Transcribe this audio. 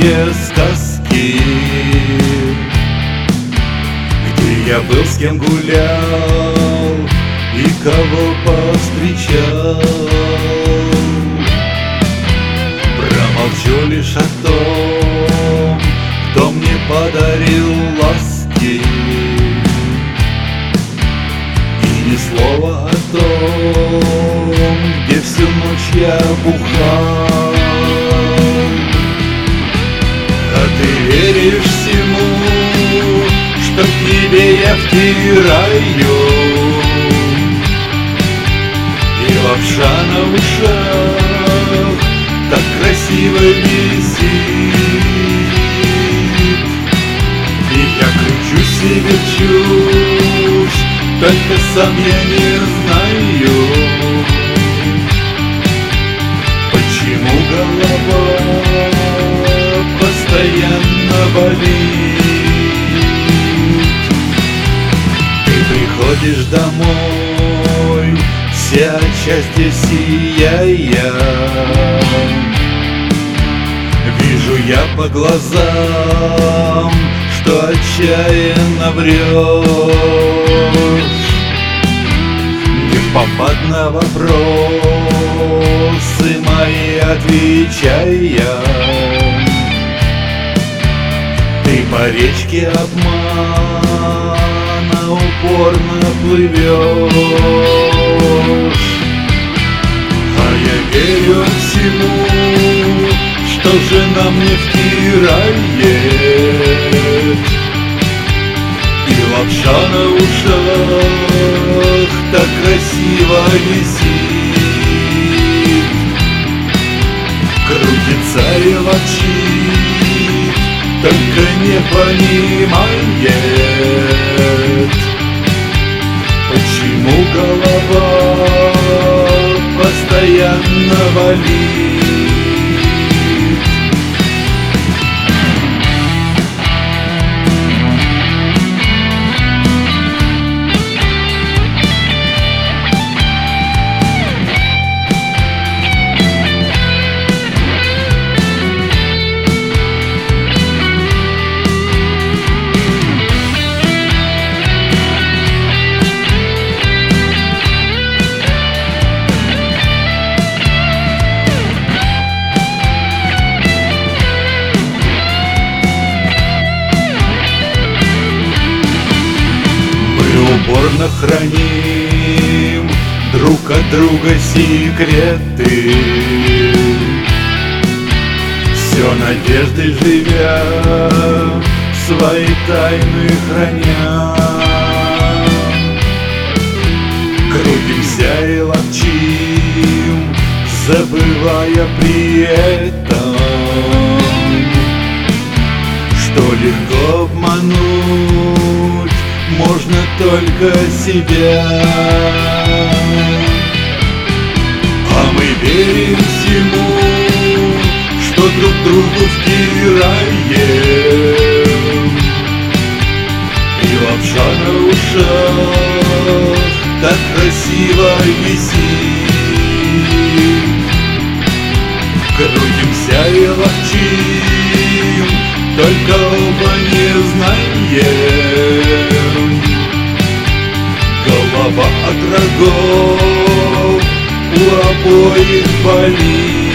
грустные сказки, где я был, с кем гулял и кого повстречал. Промолчу лишь о том, кто мне подарил ласки, и ни слова о том, где всю ночь я бухал. А ты веришь всему, что к тебе я втираю, и лапша на ушах так красиво висит, и я кручусь и верчусь, только сам я не знаю, почему голова постоянно болит. Ты приходишь домой, вся от счастья сияя, вижу я по глазам, что отчаянно врешь, непопад на вопросы мои отвечая. Ты по речке обмана упорно плывешь, а я верю всему, что жена мне втирает, и лапша на ушах так красиво висит, крутится и лапчит, только не понимает, почему голова постоянно болит. Упорно храним друг от друга секреты, все надеждой живя, свои тайны храня. Крутимся и ловчим, забывая при этом, что легко обмануть можно только себя. А мы верим всему, что друг другу втираем, и лапша на ушах так красиво висит. Крутимся и ловчим, только оба не знаем, голова от рогов у обоих болит.